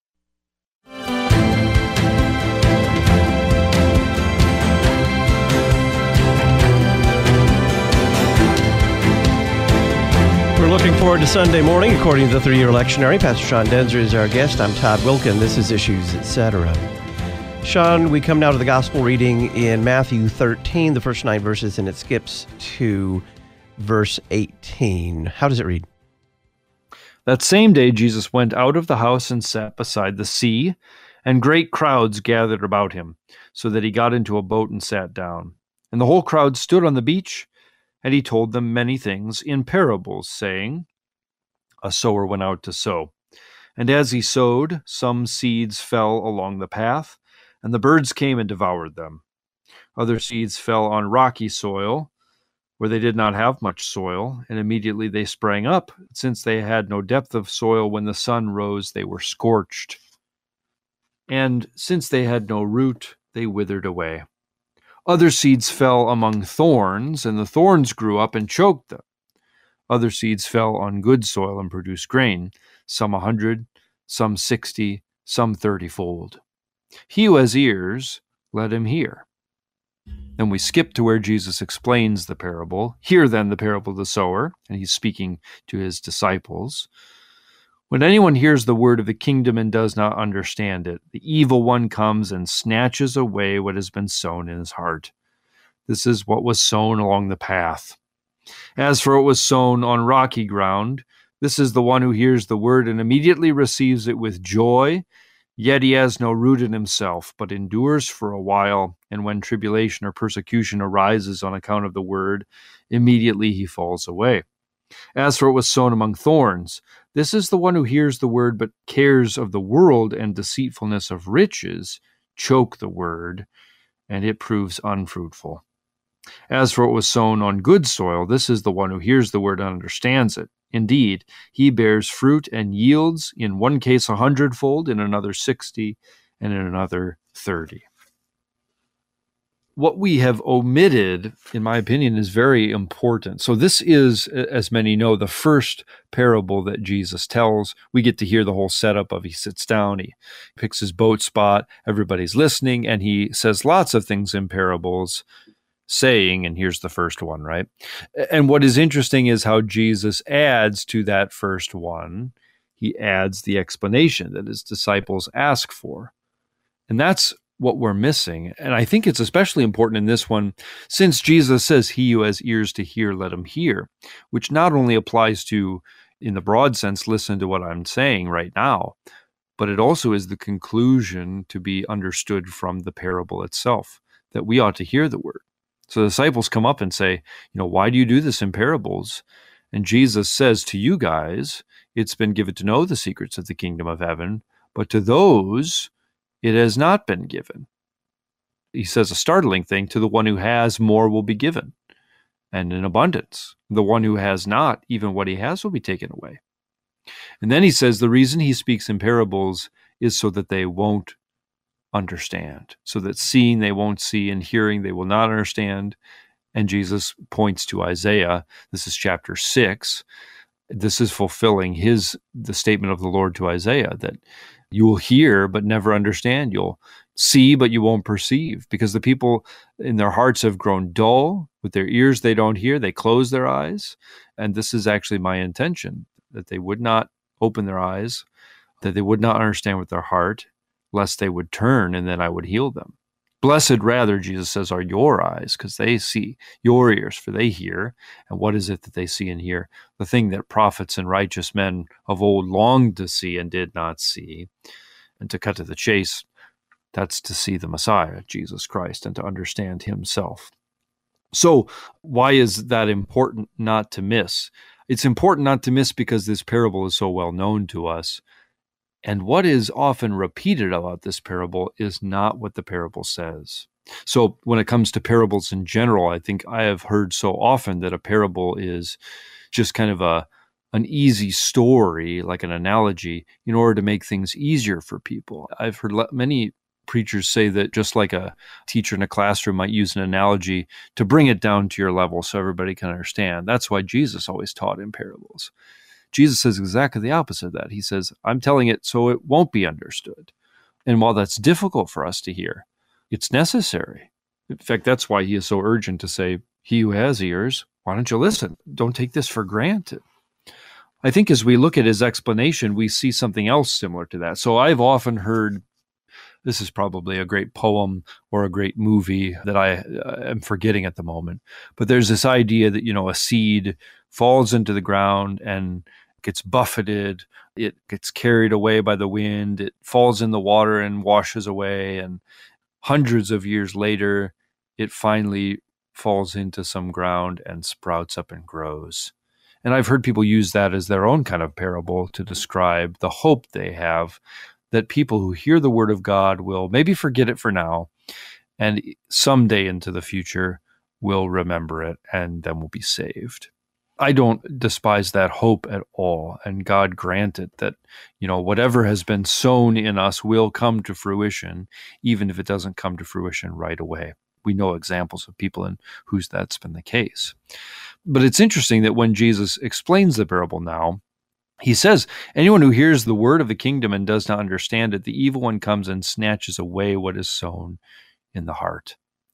We're looking forward to Sunday morning, according to the three-year lectionary. Pastor Sean Denzer is our guest. I'm Todd Wilkin. This is Issues Etc. Sean, we come now to the gospel reading in Matthew thirteen, the first nine verses, and it skips to verse eighteen. How does it read? That same day Jesus went out of the house and sat beside the sea, and great crowds gathered about him, so that he got into a boat and sat down. And the whole crowd stood on the beach, and he told them many things in parables, saying, A sower went out to sow. And as he sowed, some seeds fell along the path, and the birds came and devoured them. Other seeds fell on rocky soil, where they did not have much soil, and immediately they sprang up. Since they had no depth of soil, when the sun rose, they were scorched. And since they had no root, they withered away. Other seeds fell among thorns, and the thorns grew up and choked them. Other seeds fell on good soil and produced grain, some a hundred, some sixty, some thirty-fold. He who has ears, let him hear. Then we skip to where Jesus explains the parable. Hear then the parable of the sower, and he's speaking to his disciples. When anyone hears the word of the kingdom and does not understand it, the evil one comes and snatches away what has been sown in his heart. This is what was sown along the path. As for what was sown on rocky ground, this is the one who hears the word and immediately receives it with joy, yet he has no root in himself, but endures for a while, and when tribulation or persecution arises on account of the word, immediately he falls away. As for what was sown among thorns, this is the one who hears the word, but cares of the world and deceitfulness of riches choke the word, and it proves unfruitful. As for what was sown on good soil, this is the one who hears the word and understands it. Indeed, he bears fruit and yields, in one case a hundredfold, in another sixty, and in another thirty. What we have omitted, in my opinion, is very important. So this is, as many know, the first parable that Jesus tells. We get to hear the whole setup of he sits down, he picks his boat spot, everybody's listening, and he says lots of things in parables, saying, and here's the first one, right? And what is interesting is how Jesus adds to that first one, he adds the explanation that his disciples ask for. And that's what we're missing. And I think it's especially important in this one, since Jesus says, he who has ears to hear, let him hear, which not only applies to, in the broad sense, listen to what I'm saying right now, but it also is the conclusion to be understood from the parable itself, that we ought to hear the word. So the disciples come up and say, you know, why do you do this in parables? And Jesus says to you guys, it's been given to know the secrets of the kingdom of heaven, but to those it has not been given. He says a startling thing, to the one who has, more will be given, and in abundance. The one who has not, even what he has will be taken away. And then he says the reason he speaks in parables is so that they won't understand, so that seeing they won't see and hearing they will not understand. And Jesus points to Isaiah. This is chapter six. This is fulfilling his the statement of the Lord to Isaiah, that you will hear but never understand. You'll see but you won't perceive, because the people in their hearts have grown dull. With their ears they don't hear, they close their eyes. And this is actually my intention, that they would not open their eyes, that they would not understand with their heart, lest they would turn and then I would heal them. Blessed rather, Jesus says, are your eyes, because they see, your ears, for they hear. And what is it that they see and hear? The thing that prophets and righteous men of old longed to see and did not see. And to cut to the chase, that's to see the Messiah, Jesus Christ, and to understand himself. So why is that important not to miss? It's important not to miss because this parable is so well known to us. And what is often repeated about this parable is not what the parable says. So when it comes to parables in general, I think I have heard so often that a parable is just kind of a an easy story, like an analogy, in order to make things easier for people. I've heard many preachers say that just like a teacher in a classroom might use an analogy to bring it down to your level so everybody can understand. That's why Jesus always taught in parables. Jesus says exactly the opposite of that. He says, I'm telling it so it won't be understood. And while that's difficult for us to hear, it's necessary. In fact, that's why he is so urgent to say, he who has ears, why don't you listen? Don't take this for granted. I think as we look at his explanation, we see something else similar to that. So I've often heard, this is probably a great poem or a great movie that I uh, am forgetting at the moment, but there's this idea that, you know, a seed falls into the ground and gets buffeted, it gets carried away by the wind, it falls in the water and washes away, and hundreds of years later, it finally falls into some ground and sprouts up and grows. And I've heard people use that as their own kind of parable to describe the hope they have that people who hear the word of God will maybe forget it for now, and someday into the future will remember it and then will be saved. I don't despise that hope at all, and God grant it that, you know, whatever has been sown in us will come to fruition, even if it doesn't come to fruition right away. We know examples of people in whose that's been the case. But it's interesting that when Jesus explains the parable now, he says, anyone who hears the word of the kingdom and does not understand it, the evil one comes and snatches away what is sown in the heart.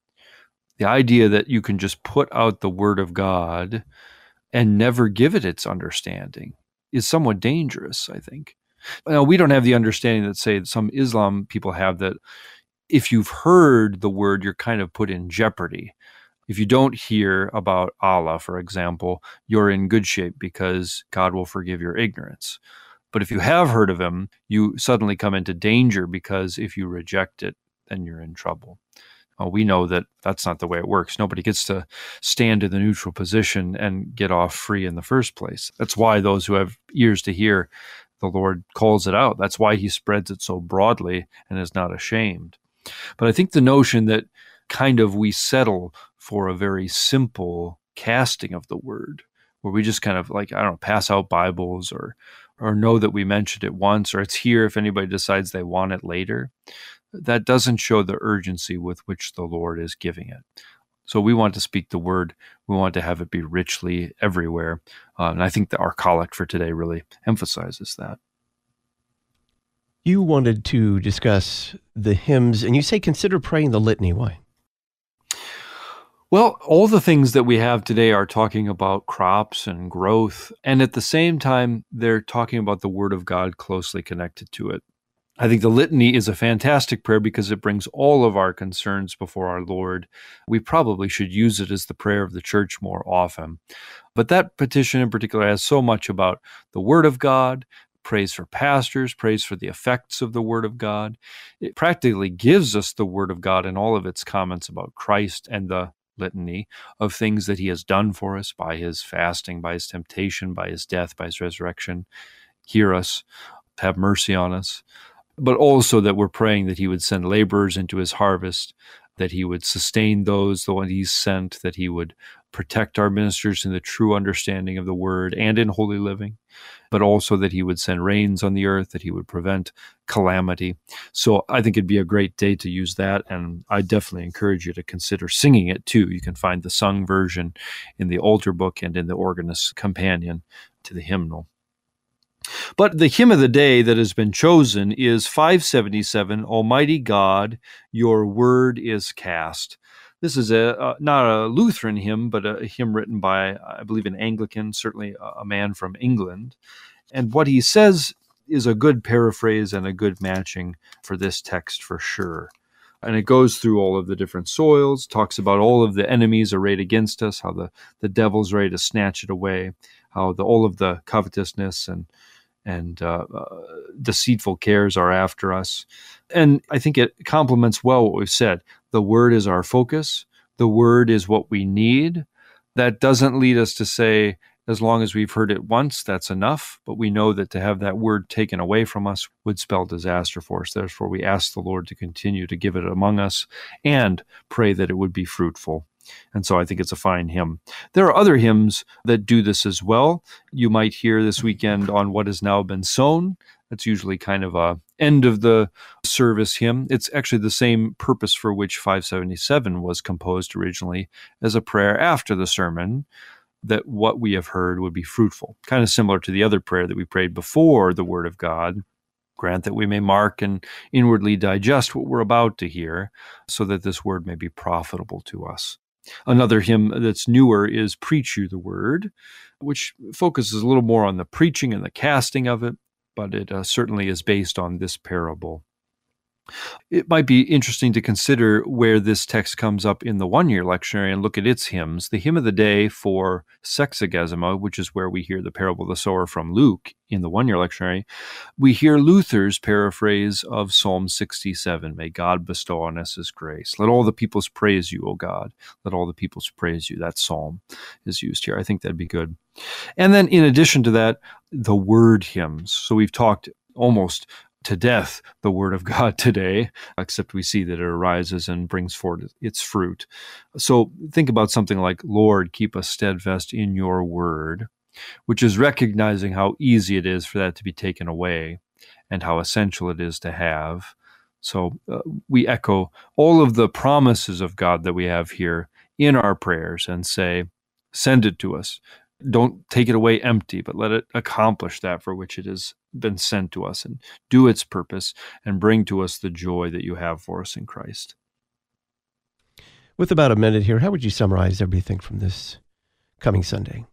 The idea that you can just put out the word of God and never give it its understanding is somewhat dangerous, I think. Now, we don't have the understanding that, say, some Islam people have, that if you've heard the word, you're kind of put in jeopardy. If you don't hear about Allah, for example, you're in good shape because God will forgive your ignorance. But if you have heard of him, you suddenly come into danger, because if you reject it, then you're in trouble. Uh, we know that that's not the way it works. Nobody gets to stand in the neutral position and get off free in the first place. That's why those who have ears to hear, the Lord calls it out. That's why he spreads it so broadly and is not ashamed. But I think the notion that kind of we settle for a very simple casting of the word, where we just kind of like, I don't know, pass out Bibles or or know that we mentioned it once, or it's here if anybody decides they want it later, that doesn't show the urgency with which the Lord is giving it. So we want to speak the word. We want to have it be richly everywhere. Uh, and I think that our collect for today really emphasizes that. You wanted to discuss the hymns, and you say consider praying the litany. Why? Well, all the things that we have today are talking about crops and growth, and at the same time, they're talking about the Word of God closely connected to it. I think the litany is a fantastic prayer because it brings all of our concerns before our Lord. We probably should use it as the prayer of the church more often. But that petition in particular has so much about the Word of God, praise for pastors, praise for the effects of the Word of God. It practically gives us the Word of God in all of its comments about Christ and the litany of things that he has done for us by his fasting, by his temptation, by his death, by his resurrection. Hear us, have mercy on us. But also that we're praying that he would send laborers into his harvest, that he would sustain those, the one he's sent, that he would protect our ministers in the true understanding of the word and in holy living, but also that he would send rains on the earth, that he would prevent calamity. So I think it'd be a great day to use that, and I definitely encourage you to consider singing it too. You can find the sung version in the altar book and in the organist's companion to the hymnal. But the hymn of the day that has been chosen is five seventy-seven, Almighty God, Your Word is Cast. This is a uh, not a Lutheran hymn, but a, a hymn written by, I believe, an Anglican, certainly a, a man from England. And what he says is a good paraphrase and a good matching for this text for sure. And it goes through all of the different soils, talks about all of the enemies arrayed against us, how the, the devil's ready to snatch it away, how the, all of the covetousness and and uh, uh, deceitful cares are after us. And I think it complements well what we've said. The Word is our focus. The Word is what we need. That doesn't lead us to say, as long as we've heard it once, that's enough. But we know that to have that Word taken away from us would spell disaster for us. Therefore, we ask the Lord to continue to give it among us and pray that it would be fruitful. And so I think it's a fine hymn. There are other hymns that do this as well. You might hear this weekend on What Has Now Been Sown. That's usually kind of a end of the service hymn. It's actually the same purpose for which five seventy-seven was composed originally, as a prayer after the sermon, that what we have heard would be fruitful. Kind of similar to the other prayer that we prayed before the Word of God. Grant that we may mark and inwardly digest what we're about to hear, so that this word may be profitable to us. Another hymn that's newer is Preach You the Word, which focuses a little more on the preaching and the casting of it, but it uh, certainly is based on this parable. It might be interesting to consider where this text comes up in the one-year lectionary and look at its hymns. The hymn of the day for Sexagesima, which is where we hear the parable of the sower from Luke in the one-year lectionary, we hear Luther's paraphrase of Psalm sixty-seven, May God bestow on us his grace. Let all the peoples praise you, O God. Let all the peoples praise you. That psalm is used here. I think that'd be good. And then in addition to that, the word hymns. So we've talked almost to death the Word of God today, except we see that it arises and brings forth its fruit. So think about something like, Lord, keep us steadfast in your word, which is recognizing how easy it is for that to be taken away and how essential it is to have. So uh, we echo all of the promises of God that we have here in our prayers and say, send it to us. Don't take it away empty, but let it accomplish that for which it has been sent to us and do its purpose and bring to us the joy that you have for us in Christ. With about a minute here, how would you summarize everything from this coming Sunday?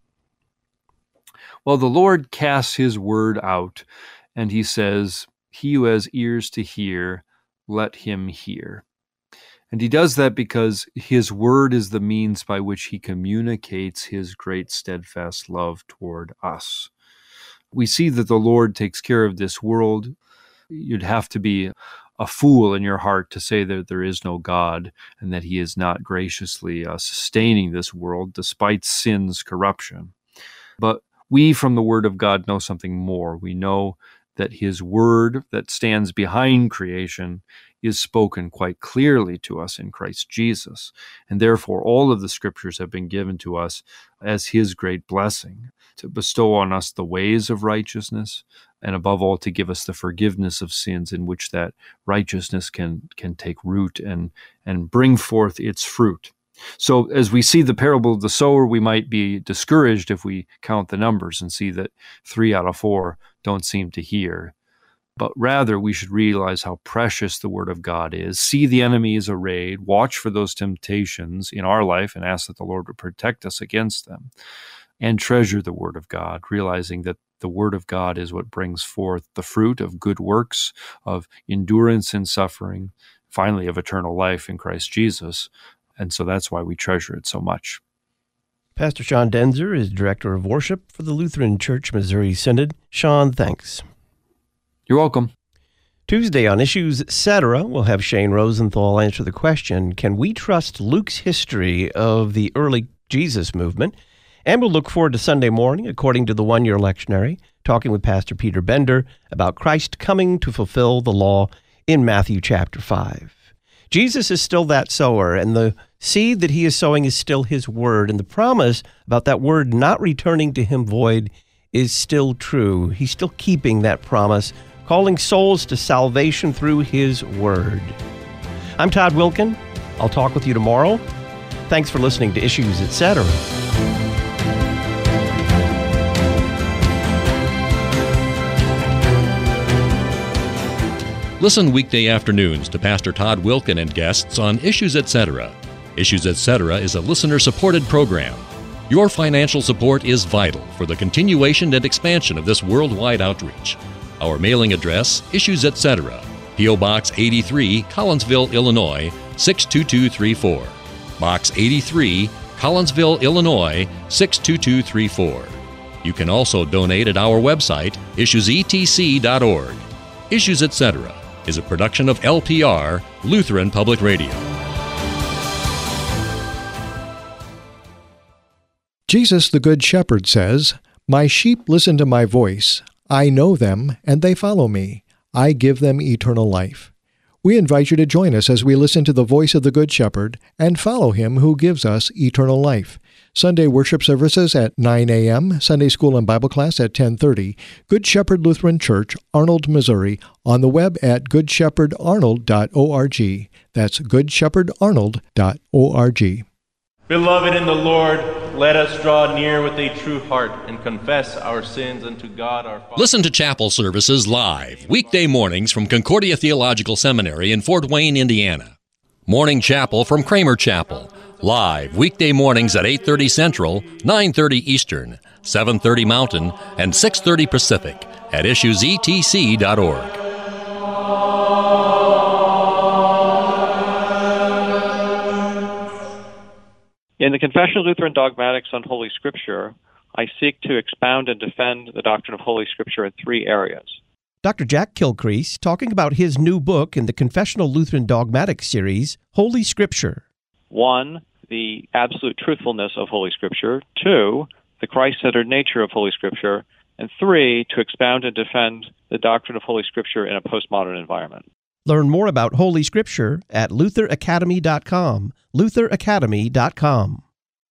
Well, the Lord casts his word out, and he says, he who has ears to hear, let him hear. And he does that because his word is the means by which he communicates his great steadfast love toward us. We see that the Lord takes care of this world. You'd have to be a fool in your heart to say that there is no God and that he is not graciously uh, sustaining this world despite sin's corruption. But we from the Word of God know something more. We know that his word that stands behind creation is spoken quite clearly to us in Christ Jesus. And therefore, all of the scriptures have been given to us as his great blessing, to bestow on us the ways of righteousness, and above all, to give us the forgiveness of sins in which that righteousness can, can take root and, and bring forth its fruit. So as we see the parable of the sower, we might be discouraged if we count the numbers and see that three out of four don't seem to hear. But rather, we should realize how precious the Word of God is, see the enemy is arrayed, watch for those temptations in our life and ask that the Lord would protect us against them, and treasure the Word of God, realizing that the Word of God is what brings forth the fruit of good works, of endurance in suffering, finally of eternal life in Christ Jesus. And so that's why we treasure it so much. Pastor Sean Daenzer is Director of Worship for the Lutheran Church Missouri Synod. Sean, thanks. You're welcome. Tuesday on Issues Etc., we'll have Shane Rosenthal answer the question, can we trust Luke's history of the early Jesus movement? And we'll look forward to Sunday morning, according to the one-year lectionary, talking with Pastor Peter Bender about Christ coming to fulfill the law in Matthew chapter five. Jesus is still that sower, and the seed that he is sowing is still his word, and the promise about that word not returning to him void is still true. He's still keeping that promise, calling souls to salvation through his word. I'm Todd Wilken. I'll talk with you tomorrow. Thanks for listening to Issues Etc. Listen weekday afternoons to Pastor Todd Wilken and guests on Issues Etc. Issues Etc. is a listener-supported program. Your financial support is vital for the continuation and expansion of this worldwide outreach. Our mailing address, Issues Etc., P O. Box eighty-three, Collinsville, Illinois, six two two three four. Box eighty-three, Collinsville, Illinois, six two two three four. You can also donate at our website, issues e t c dot org. Issues Etc. is a production of L P R, Lutheran Public Radio. Jesus the Good Shepherd says, "My sheep listen to my voice. I know them, and they follow me. I give them eternal life." We invite you to join us as we listen to the voice of the Good Shepherd and follow him who gives us eternal life. Sunday worship services at nine a.m., Sunday school and Bible class at ten thirty, Good Shepherd Lutheran Church, Arnold, Missouri, on the web at good shepherd arnold dot org. That's good shepherd arnold dot org. Beloved in the Lord, let us draw near with a true heart and confess our sins unto God our Father. Listen to chapel services live, weekday mornings from Concordia Theological Seminary in Fort Wayne, Indiana. Morning chapel from Kramer Chapel, live weekday mornings at eight thirty Central, nine thirty Eastern, seven thirty Mountain, and six thirty Pacific at issues e t c dot org. In the Confession of Lutheran Dogmatics on Holy Scripture, I seek to expound and defend the doctrine of Holy Scripture in three areas. Doctor Jack Kilcrease talking about his new book in the Confessional Lutheran Dogmatics series, Holy Scripture. One, the absolute truthfulness of Holy Scripture. Two, the Christ-centered nature of Holy Scripture. And three, to expound and defend the doctrine of Holy Scripture in a postmodern environment. Learn more about Holy Scripture at luther academy dot com, luther academy dot com.